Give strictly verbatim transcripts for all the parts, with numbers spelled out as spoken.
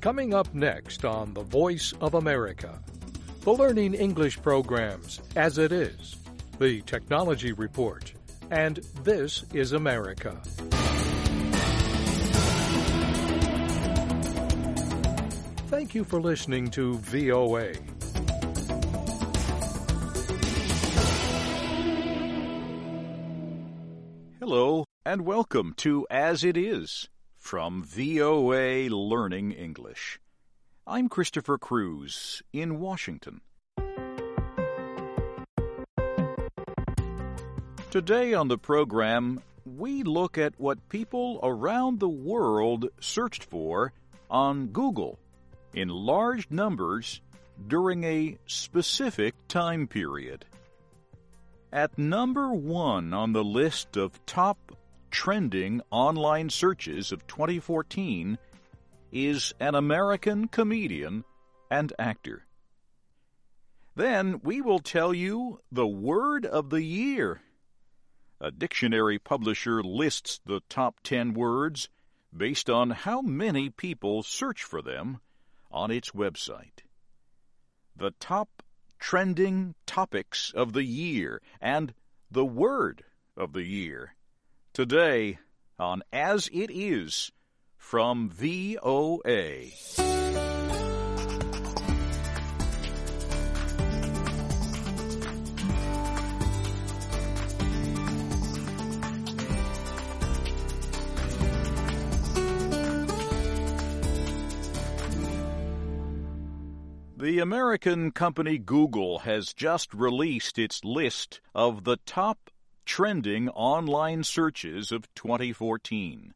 Coming up next on The Voice of America, the Learning English programs as it is, the Technology Report, and This is America. Thank you for listening to V O A. Hello, and welcome to As It Is from V O A Learning English. I'm Christopher Cruz in Washington. Today on the program, we look at what people around the world searched for on Google in large numbers during a specific time period. At number one on the list of top trending online searches of twenty fourteen is an American comedian and actor. Then we will tell you the word of the year. A dictionary publisher lists the top ten words based on how many people search for them on its website. The top trending topics of the year and the word of the year. Today on As It Is from V O A. The American company Google has just released its list of the top trending online searches of twenty fourteen.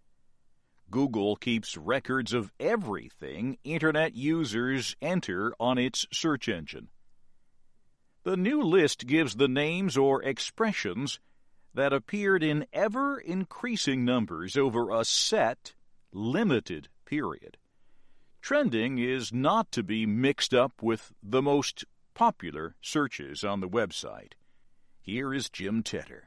Google keeps records of everything Internet users enter on its search engine. The new list gives the names or expressions that appeared in ever-increasing numbers over a set, limited period. Trending is not to be mixed up with the most popular searches on the website. Here is Jim Tedder.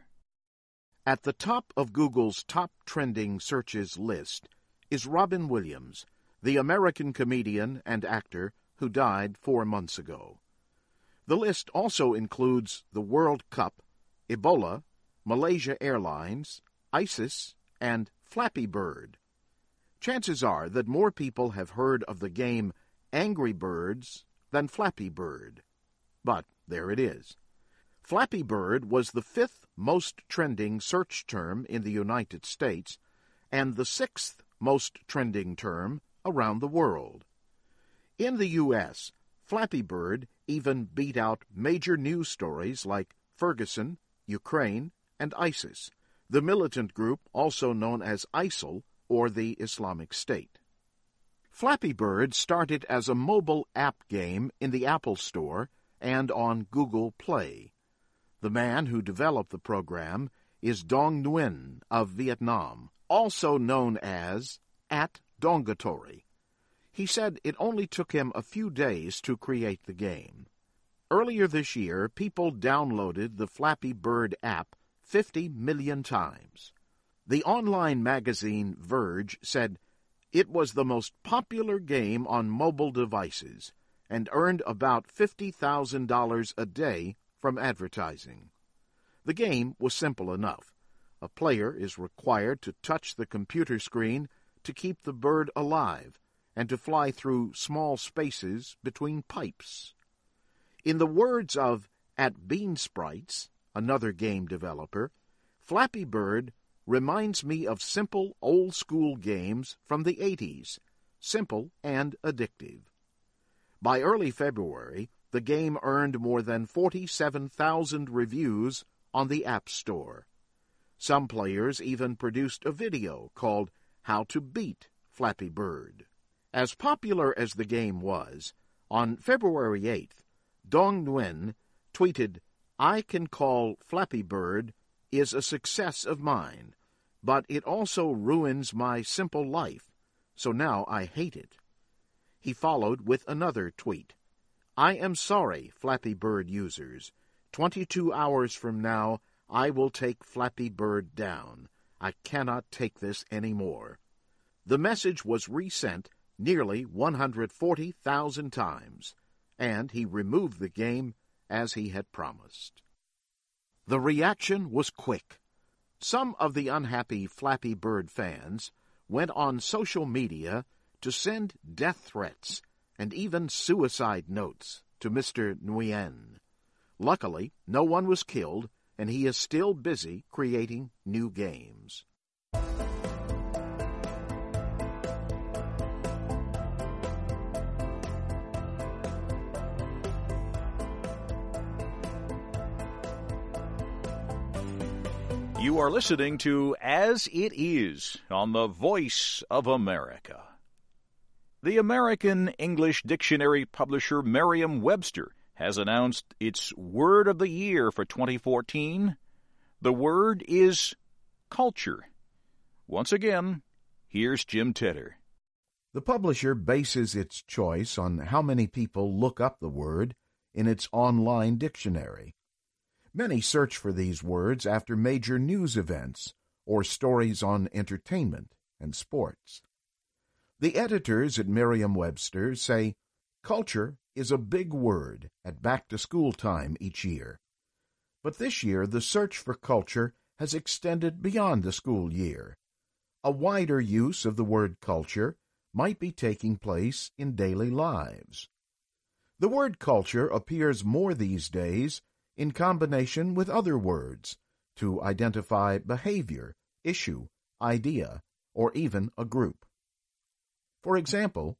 At the top of Google's top trending searches list is Robin Williams, the American comedian and actor who died four months ago. The list also includes the World Cup, Ebola, Malaysia Airlines, ISIS, and Flappy Bird. Chances are that more people have heard of the game Angry Birds than Flappy Bird. But there it is. Flappy Bird was the fifth most trending search term in the United States and the sixth most trending term around the world. In the U S, Flappy Bird even beat out major news stories like Ferguson, Ukraine, and ISIS, the militant group also known as ISIL or the Islamic State. Flappy Bird started as a mobile app game in the Apple Store and on Google Play. The man who developed the program is Dong Nguyen of Vietnam, also known as at Dongatory. He said it only took him a few days to create the game. Earlier this year, people downloaded the Flappy Bird app fifty million times. The online magazine Verge said it was the most popular game on mobile devices and earned about fifty thousand dollars a day from advertising. The game was simple enough. A player is required to touch the computer screen to keep the bird alive and to fly through small spaces between pipes. In the words of at Bean Sprites, another game developer, Flappy Bird reminds me of simple old-school games from the eighties, simple and addictive. By early February, the game earned more than forty-seven thousand reviews on the App Store. Some players even produced a video called How to Beat Flappy Bird. As popular as the game was, on February eighth, Dong Nguyen tweeted, "I can call Flappy Bird is a success of mine, but it also ruins my simple life, so now I hate it." He followed with another tweet. "I am sorry, Flappy Bird users. Twenty-two hours from now, I will take Flappy Bird down. I cannot take this anymore." The message was resent nearly one hundred forty thousand times, and he removed the game as he had promised. The reaction was quick. Some of the unhappy Flappy Bird fans went on social media to send death threats and even suicide notes to Mister Nguyen. Luckily, no one was killed, and he is still busy creating new games. You are listening to As It Is on the Voice of America. The American English dictionary publisher Merriam-Webster has announced its Word of the Year for twenty fourteen. The word is culture. Once again, here's Jim Tedder. The publisher bases its choice on how many people look up the word in its online dictionary. Many search for these words after major news events or stories on entertainment and sports. The editors at Merriam-Webster say culture is a big word at back-to-school time each year. But this year, the search for culture has extended beyond the school year. A wider use of the word culture might be taking place in daily lives. The word culture appears more these days in combination with other words to identify behavior, issue, idea, or even a group. For example,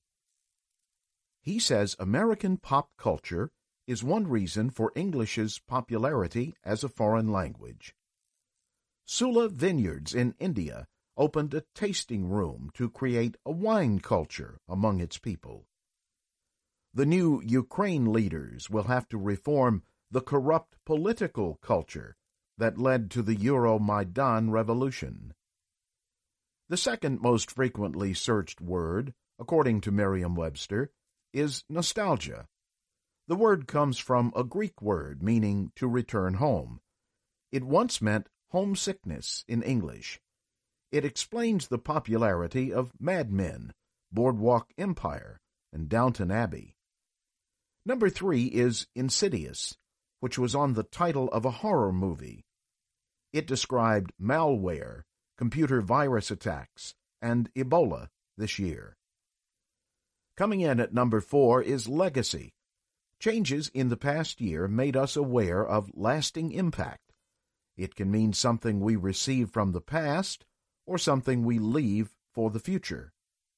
he says American pop culture is one reason for English's popularity as a foreign language. Sula Vineyards in India opened a tasting room to create a wine culture among its people. The new Ukraine leaders will have to reform the corrupt political culture that led to the Euromaidan revolution. The second most frequently searched word, according to Merriam-Webster, is nostalgia. The word comes from a Greek word meaning to return home. It once meant homesickness in English. It explains the popularity of Mad Men, Boardwalk Empire, and Downton Abbey. Number three is insidious, which was on the title of a horror movie. It described malware, computer virus attacks, and Ebola this year. Coming in at number four is legacy. Changes in the past year made us aware of lasting impact. It can mean something we receive from the past or something we leave for the future.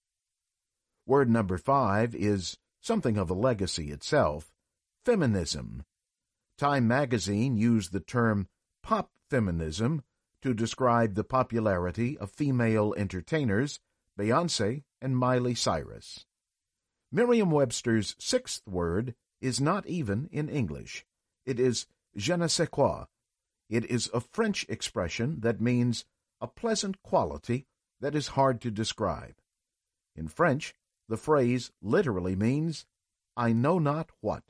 Word number five is something of a legacy itself, feminism. Time magazine used the term pop feminism to describe the popularity of female entertainers Beyoncé and Miley Cyrus. Merriam-Webster's sixth word is not even in English. It is je ne sais quoi. It is a French expression that means a pleasant quality that is hard to describe. In French, the phrase literally means, I know not what.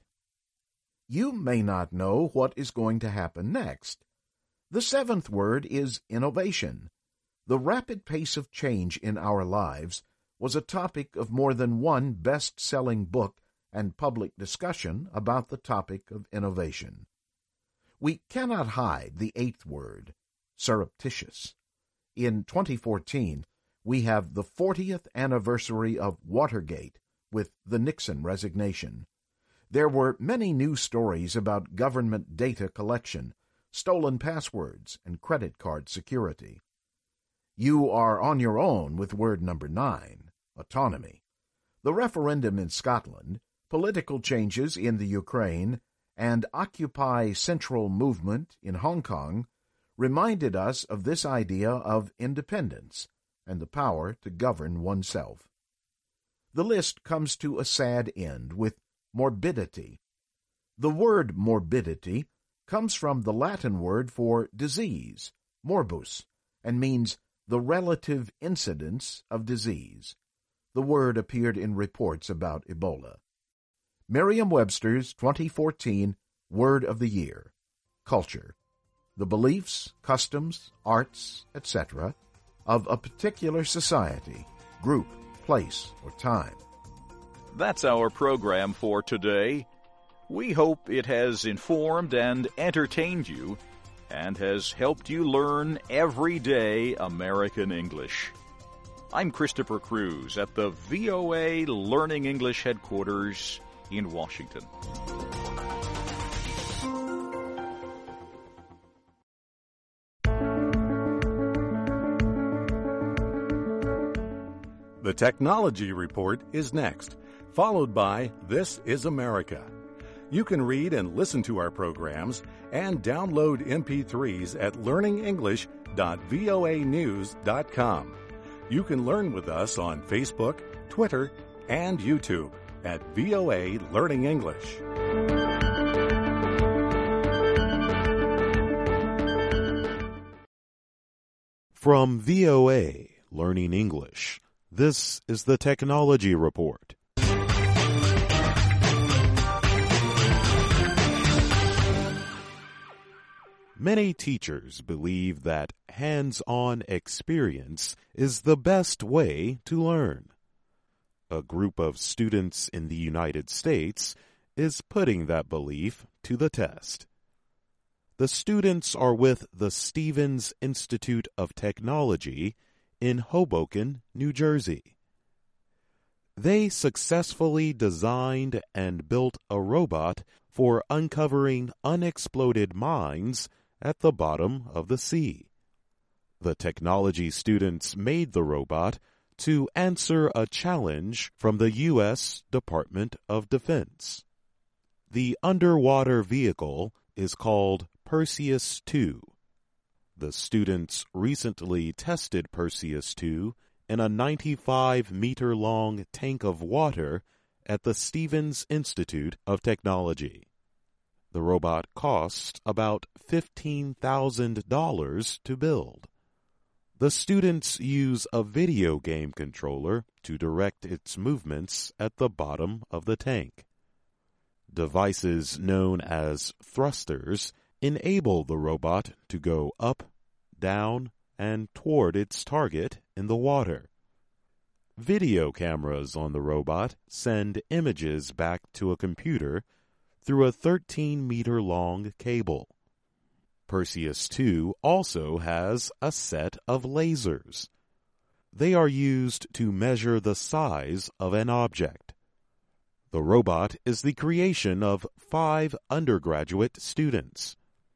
You may not know what is going to happen next. The seventh word is innovation. The rapid pace of change in our lives was a topic of more than one best-selling book and public discussion about the topic of innovation. We cannot hide the eighth word, surreptitious. In twenty fourteen, we have the fortieth anniversary of Watergate with the Nixon resignation. There were many news stories about government data collection, stolen passwords, and credit card security. You are on your own with word number nine, autonomy. The referendum in Scotland, political changes in the Ukraine, and Occupy Central movement in Hong Kong reminded us of this idea of independence and the power to govern oneself. The list comes to a sad end with morbidity. The word morbidity comes from the Latin word for disease, morbus, and means the relative incidence of disease. The word appeared in reports about Ebola. Merriam-Webster's twenty fourteen Word of the Year, culture, the beliefs, customs, arts, et cetera, of a particular society, group, place, or time. That's our program for today. We hope it has informed and entertained you and has helped you learn everyday American English. I'm Christopher Cruz at the V O A Learning English headquarters in Washington. The Technology Report is next, followed by This is America. You can read and listen to our programs and download M P threes at learning english dot voa news dot com. You can learn with us on Facebook, Twitter, and YouTube at V O A Learning English. From V O A Learning English, this is the Technology Report. Many teachers believe that hands-on experience is the best way to learn. A group of students in the United States is putting that belief to the test. The students are with the Stevens Institute of Technology in Hoboken, New Jersey. They successfully designed and built a robot for uncovering unexploded mines at the bottom of the sea. The technology students made the robot to answer a challenge from the U S Department of Defense. The underwater vehicle is called Perseus two. The students recently tested Perseus two in a ninety-five meter long tank of water at the Stevens Institute of Technology. The robot cost about fifteen thousand dollars to build. The students use a video game controller to direct its movements at the bottom of the tank. Devices known as thrusters enable the robot to go up, down, and toward its target in the water. Video cameras on the robot send images back to a computer through a thirteen meter long cable. Perseus two also has a set of lasers. They are used to measure the size of an object. The robot is the creation of five undergraduate students.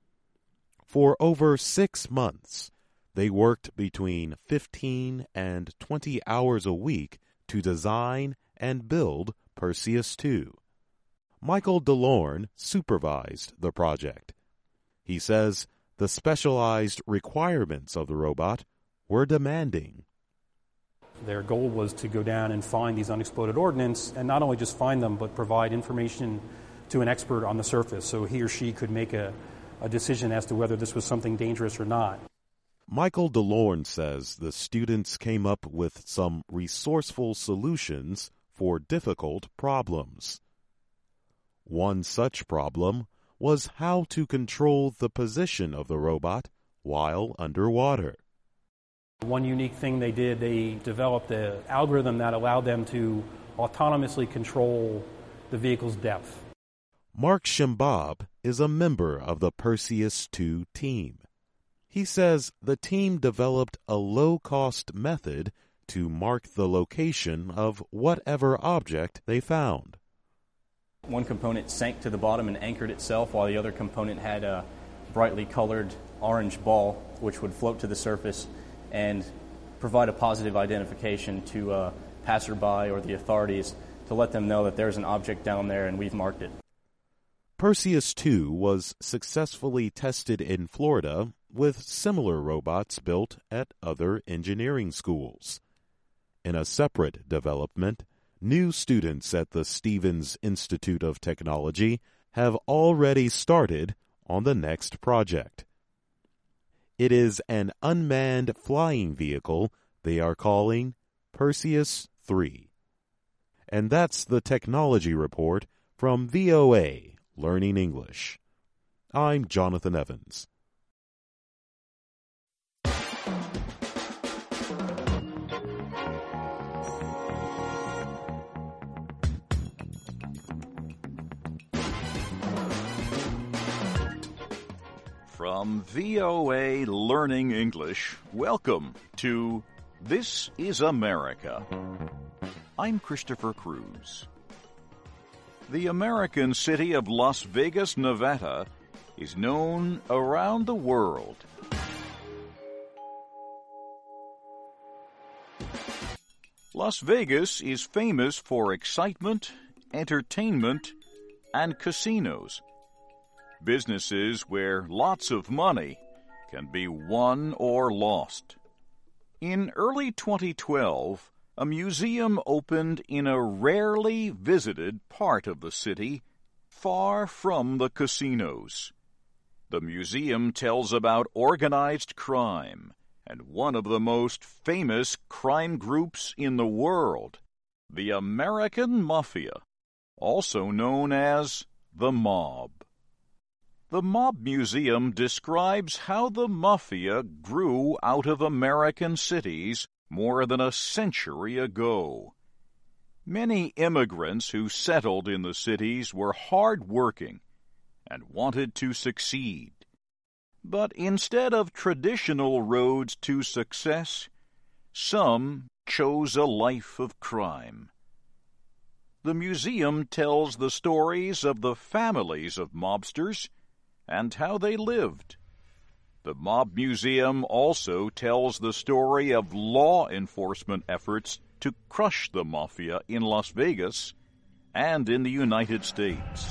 For over six months, they worked between fifteen and twenty hours a week to design and build Perseus two. Michael DeLorne supervised the project. He says the specialized requirements of the robot were demanding. Their goal was to go down and find these unexploded ordnance, and not only just find them, but provide information to an expert on the surface so he or she could make a, a decision as to whether this was something dangerous or not. Michael DeLorne says the students came up with some resourceful solutions for difficult problems. One such problem was how to control the position of the robot while underwater. One unique thing they did, they developed an algorithm that allowed them to autonomously control the vehicle's depth. Mark Shimbab is a member of the Perseus two team. He says the team developed a low-cost method to mark the location of whatever object they found. One component sank to the bottom and anchored itself, while the other component had a brightly colored orange ball which would float to the surface and provide a positive identification to a passerby or the authorities to let them know that there's an object down there and we've marked it. Perseus two was successfully tested in Florida with similar robots built at other engineering schools. In a separate development, new students at the Stevens Institute of Technology have already started on the next project. It is an unmanned flying vehicle they are calling Perseus three. And that's the Technology Report from V O A Learning English. I'm Jonathan Evans. From V O A Learning English, welcome to This is America. I'm Christopher Cruz. The American city of Las Vegas, Nevada, is known around the world. Las Vegas is famous for excitement, entertainment, and casinos. Businesses where lots of money can be won or lost. In early twenty twelve, a museum opened in a rarely visited part of the city, far from the casinos. The museum tells about organized crime and one of the most famous crime groups in the world, the American Mafia, also known as the Mob. The Mob Museum describes how the Mafia grew out of American cities more than a century ago. Many immigrants who settled in the cities were hard-working and wanted to succeed. But instead of traditional roads to success, some chose a life of crime. The museum tells the stories of the families of mobsters and how they lived. The Mob Museum also tells the story of law enforcement efforts to crush the Mafia in Las Vegas and in the United States.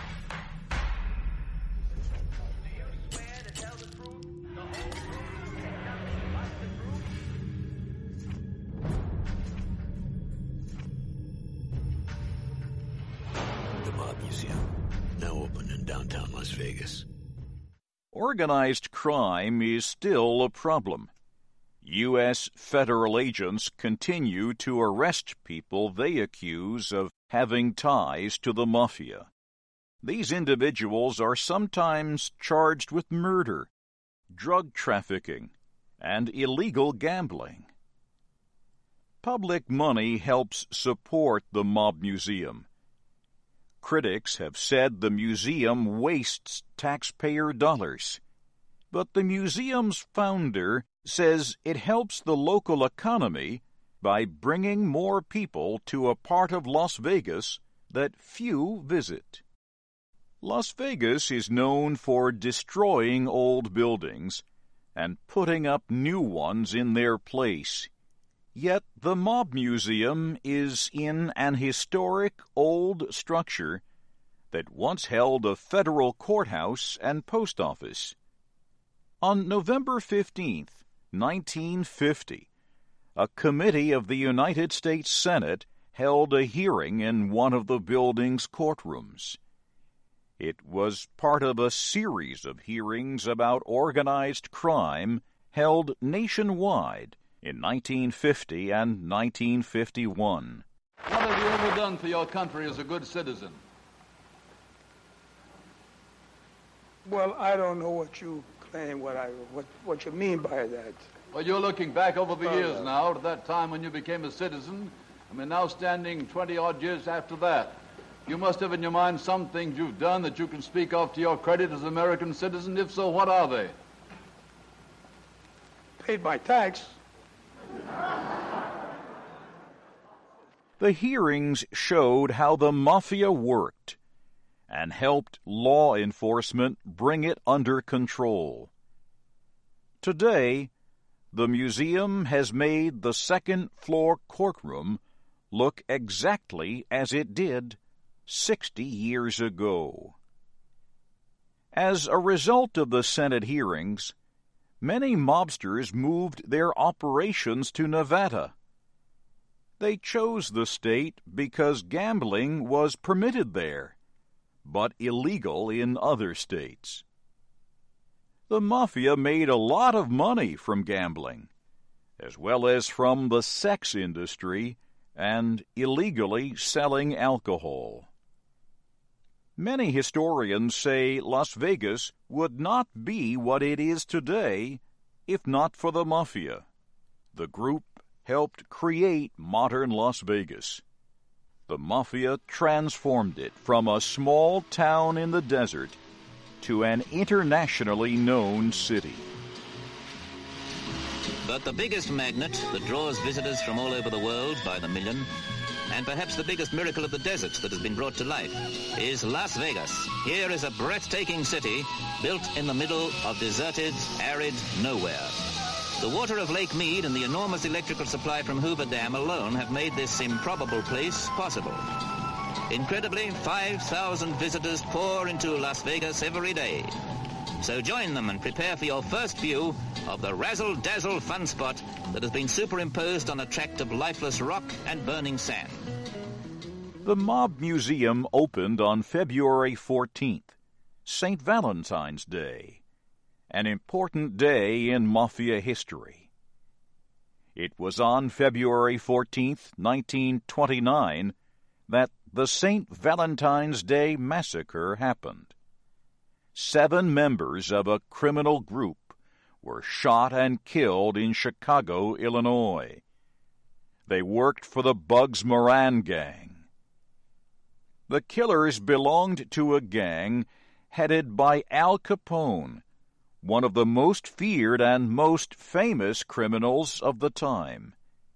The Mob Museum, now open in downtown Las Vegas. Organized crime is still a problem. U S federal agents continue to arrest people they accuse of having ties to the Mafia. These individuals are sometimes charged with murder, drug trafficking, and illegal gambling. Public money helps support the Mob Museum. Critics have said the museum wastes taxpayer dollars, but the museum's founder says it helps the local economy by bringing more people to a part of Las Vegas that few visit. Las Vegas is known for destroying old buildings and putting up new ones in their place. Yet the Mob Museum is in an historic old structure that once held a federal courthouse and post office. On November fifteenth, nineteen fifty, a committee of the United States Senate held a hearing in one of the building's courtrooms. It was part of a series of hearings about organized crime held nationwide in nineteen fifty and nineteen fifty-one. What have you ever done for your country as a good citizen? Well, I don't know what you claim, what I, what, what you mean by that. Well, you're looking back over the Oh, years no. now to that time when you became a citizen. I mean, now standing twenty-odd years after that. You must have in your mind some things you've done that you can speak of to your credit as an American citizen. If so, what are they? Paid my tax. The hearings showed how the Mafia worked and helped law enforcement bring it under control. Today, the museum has made the second-floor courtroom look exactly as it did sixty years ago. As a result of the Senate hearings, many mobsters moved their operations to Nevada. They chose the state because gambling was permitted there, but illegal in other states. The Mafia made a lot of money from gambling, as well as from the sex industry and illegally selling alcohol. Many historians say Las Vegas would not be what it is today if not for the Mafia. The group helped create modern Las Vegas. The Mafia transformed it from a small town in the desert to an internationally known city. But the biggest magnet that draws visitors from all over the world by the million, and perhaps the biggest miracle of the desert that has been brought to life, is Las Vegas. Here is a breathtaking city built in the middle of deserted, arid nowhere. The water of Lake Mead and the enormous electrical supply from Hoover Dam alone have made this improbable place possible. Incredibly, five thousand visitors pour into Las Vegas every day. So join them and prepare for your first view of the razzle-dazzle fun spot that has been superimposed on a tract of lifeless rock and burning sand. The Mob Museum opened on February fourteenth, Saint Valentine's Day, an important day in Mafia history. It was on February fourteenth, nineteen twenty-nine, that the Saint Valentine's Day Massacre happened. Seven members of a criminal group were shot and killed in Chicago, Illinois. They worked for the Bugs Moran gang. The killers belonged to a gang headed by Al Capone, one of the most feared and most famous criminals of the time.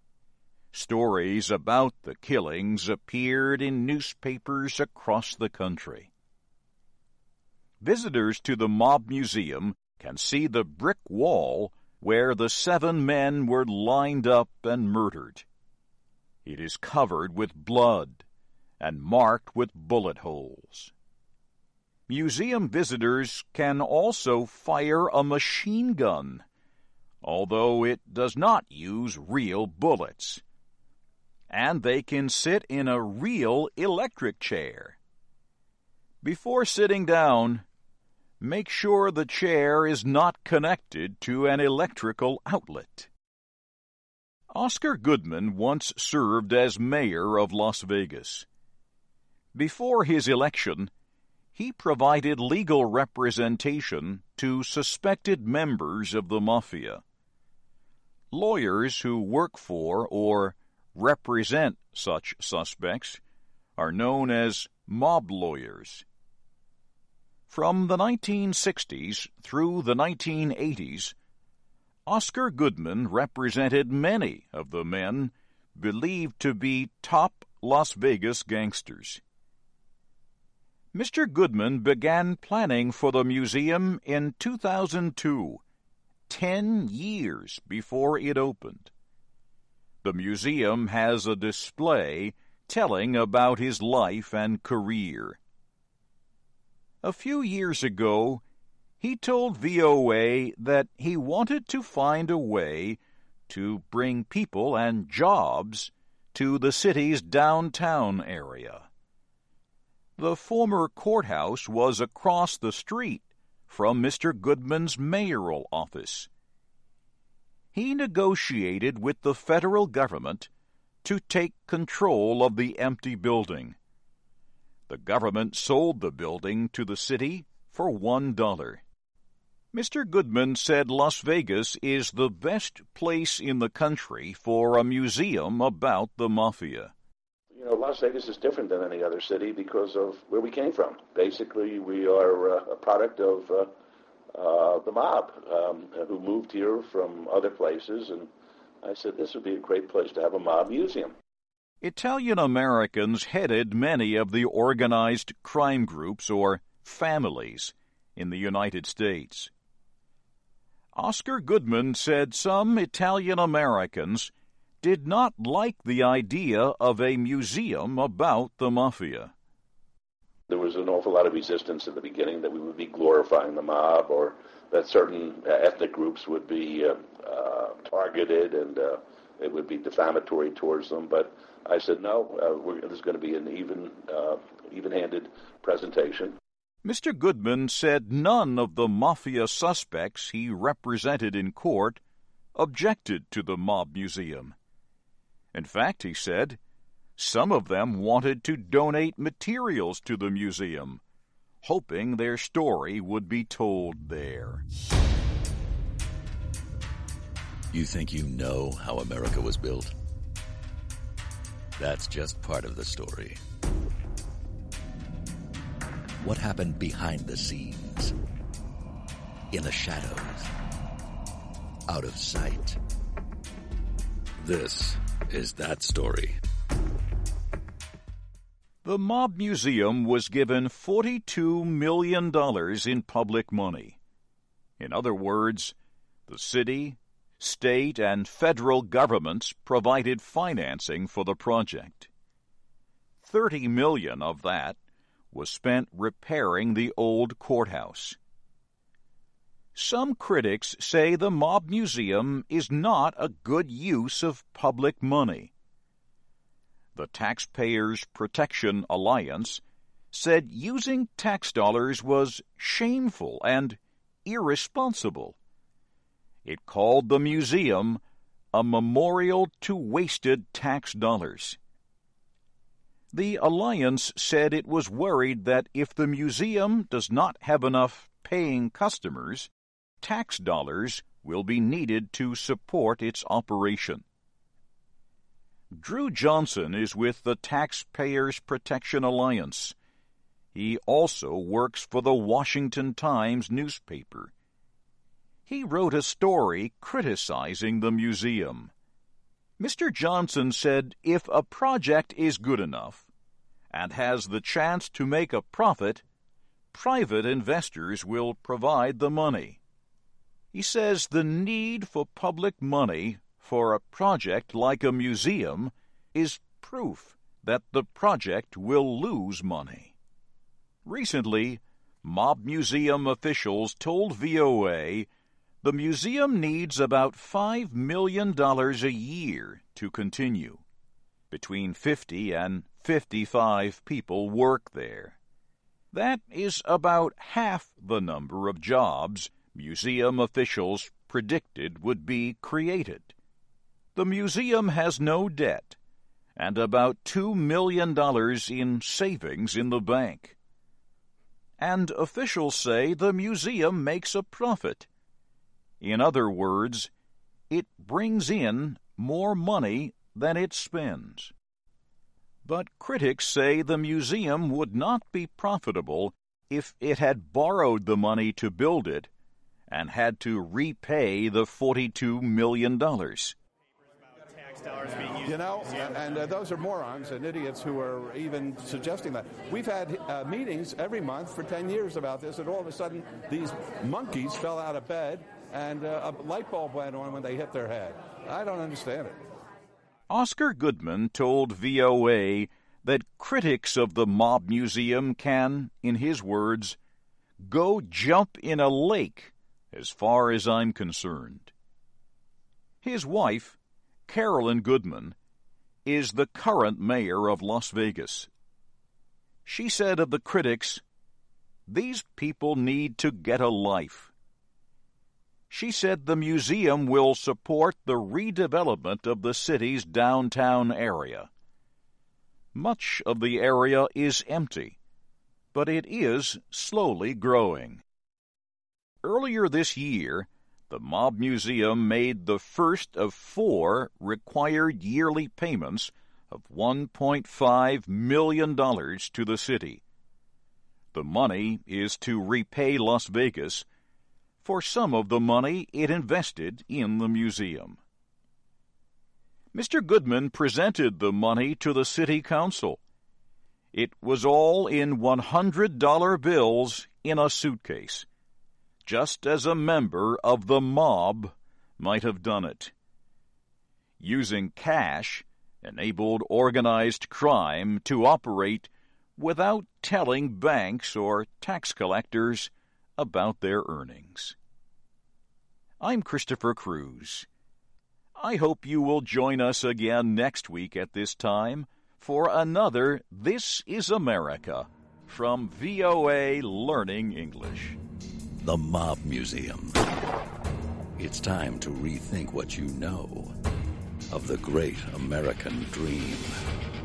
Stories about the killings appeared in newspapers across the country. Visitors to the Mob Museum can see the brick wall where the seven men were lined up and murdered. It is covered with blood and marked with bullet holes. Museum visitors can also fire a machine gun, although it does not use real bullets. And they can sit in a real electric chair. Before sitting down, make sure the chair is not connected to an electrical outlet. Oscar Goodman once served as mayor of Las Vegas. Before his election, he provided legal representation to suspected members of the mafia. Lawyers who work for or represent such suspects are known as mob lawyers. From the nineteen sixties through the nineteen eighties, Oscar Goodman represented many of the men believed to be top Las Vegas gangsters. Mister Goodman began planning for the museum in two thousand two, ten years before it opened. The museum has a display telling about his life and career. A few years ago, he told V O A that he wanted to find a way to bring people and jobs to the city's downtown area. The former courthouse was across the street from Mister Goodman's mayoral office. He negotiated with the federal government to take control of the empty building. The government sold the building to the city for one dollar. Mister Goodman said Las Vegas is the best place in the country for a museum about the mafia. You know, Las Vegas is different than any other city because of where we came from. Basically, we are uh, a product of uh, uh, the mob um, who moved here from other places, and I said this would be a great place to have a mob museum. Italian Americans headed many of the organized crime groups or families in the United States. Oscar Goodman said some Italian Americans did not like the idea of a museum about the mafia. There was an awful lot of resistance in the beginning that we would be glorifying the mob or that certain ethnic groups would be uh, uh, targeted and uh, it would be defamatory towards them. But I said, no, uh, we're, there's going to be an even, uh, even-handed presentation. Mister Goodman said none of the mafia suspects he represented in court objected to the mob museum. In fact, he said, some of them wanted to donate materials to the museum, hoping their story would be told there. You think you know how America was built? That's just part of the story. what happened behind the scenes, in the shadows, out of sight. This is that story. The Mob Museum was given forty-two million dollars in public money. In other words, the city, state, and federal governments provided financing for the project. Thirty million dollars of that was spent repairing the old courthouse. Some critics say the Mob Museum is not a good use of public money. The Taxpayers Protection Alliance said using tax dollars was shameful and irresponsible. It called the museum a memorial to wasted tax dollars. The Alliance said it was worried that if the museum does not have enough paying customers, tax dollars will be needed to support its operation. Drew Johnson is with the Taxpayers Protection Alliance. He also works for the Washington Times newspaper. He wrote a story criticizing the museum. Mister Johnson said if a project is good enough and has the chance to make a profit, private investors will provide the money. He says the need for public money for a project like a museum is proof that the project will lose money. Recently, Mob Museum officials told V O A the museum needs about five million dollars a year to continue. Between fifty and fifty-five people work there. That is about half the number of jobs museum officials predicted would be created. The museum has no debt and about two million dollars in savings in the bank. And officials say the museum makes a profit. In other words, it brings in more money than it spends. But critics say the museum would not be profitable if it had borrowed the money to build it and had to repay the forty-two million dollars. You know, and uh, those are morons and idiots who are even suggesting that. We've had uh, meetings every month for ten years about this, and all of a sudden these monkeys fell out of bed and uh, a light bulb went on when they hit their head. I don't understand it. Oscar Goodman told V O A that critics of the Mob Museum can, in his words, go jump in a lake as far as I'm concerned. His wife, Carolyn Goodman, is the current mayor of Las Vegas. She said of the critics, "These people need to get a life." She said the museum will support the redevelopment of the city's downtown area. Much of the area is empty, but it is slowly growing. Earlier this year, the Mob Museum made the first of four required yearly payments of one point five million dollars to the city. The money is to repay Las Vegas for some of the money it invested in the museum. Mister Goodman presented the money to the city council. It was all in one hundred dollar bills in a suitcase, just as a member of the mob might have done it. Using cash enabled organized crime to operate without telling banks or tax collectors about their earnings. I'm Christopher Cruz. I hope you will join us again next week at this time for another This is America from V O A Learning English. The Mob Museum. It's time to rethink what you know of the great American dream.